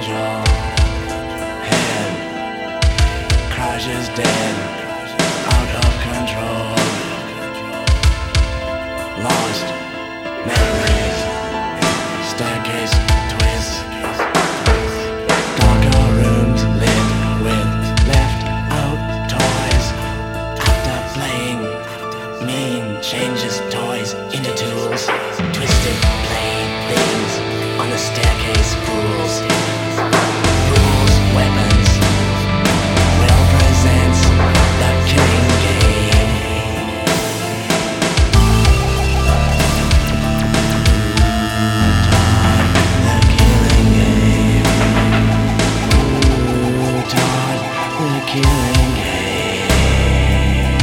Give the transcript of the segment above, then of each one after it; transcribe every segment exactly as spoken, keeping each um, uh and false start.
control. Head crashes dead, out of control. Lost memories, staircase twists. Darker rooms lit with left out toys. After playing, mean changes toys into tools. Twisted playthings on the staircase fools. Rules, weapons. Will presents the killing game. The killing game. Ooh, Todd, the killing game.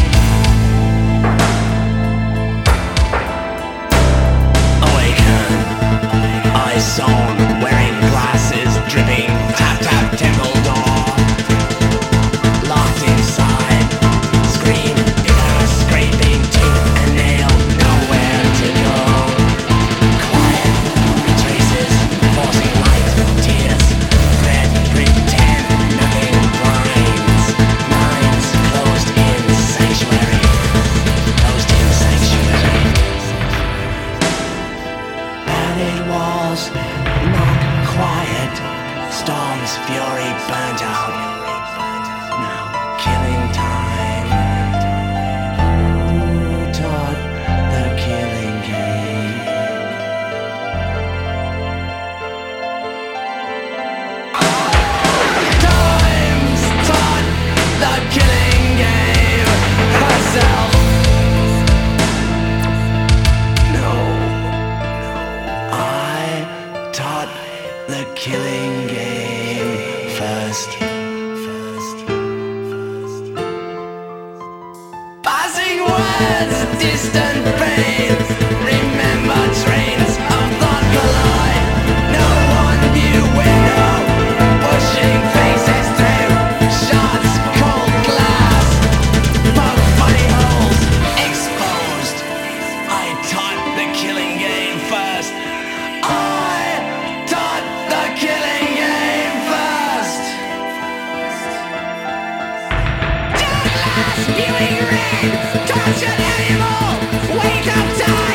Awaken. Eyes on, wearing glasses, dripping. Tap tap temple door. Locked inside. Scream, bitter, scraping, tooth and nail. Nowhere to go. Quiet, retraces, forcing light, tears. Thread, pretend, nothing blinds. Minds closed in sanctuary. Closed in sanctuary. Padded walls, not quiet. Storm's fury burnt out. Now killing time. Ooh, Todd, the killing game. Times Todd, the killing game. Herself. No. I taught the killing game first. Passing words, distant pains. Remember trains of thought collide. No one view window, pushing faces through. Shots, cold glass. Poke funny holes, exposed. I taught the killing game first. I taught the killing game first. Douglas, viewing red, tortured animal, wake up time.